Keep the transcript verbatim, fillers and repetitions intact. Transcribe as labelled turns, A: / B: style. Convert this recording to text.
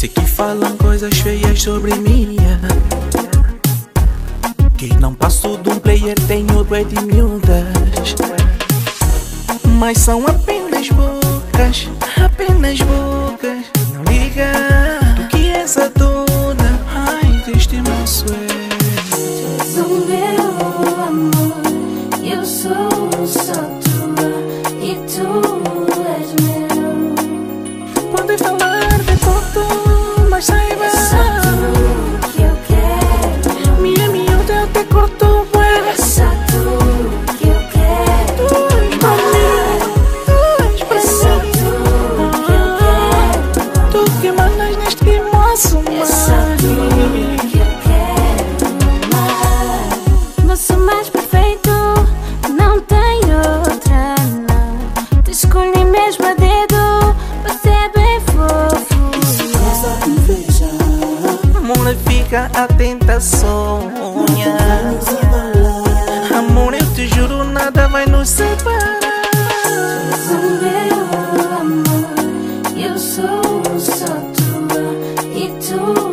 A: sei que falam coisas feias sobre mim, que não passo de um player, tenho bué de miúdas, mas são apenas bocas, apenas bocas. Não liga, tu que és a dona, ai, deste moço é.
B: Tu és o meu amor, eu sou só tua e tu és meu.
A: Podem falar de tudo, mas saiba,
B: é só tu que eu quero.
A: minha miúda eu te corto bué.
B: É só tu que eu quero.
A: Tu és pra mim, tu és pra
B: É só
A: mim.
B: tu que eu quero.
A: Tu que mandas neste moço,
B: É só tu
A: mãe.
B: que eu quero amar. Você é mais perfeito, não tem outra, não. Te escolhi mesmo a dedo, você é bem fofo.
A: Amor, fica atenta, sonha. Amor, eu te juro, nada vai nos separar.
B: Tu és o meu amor, eu sou só tua e tu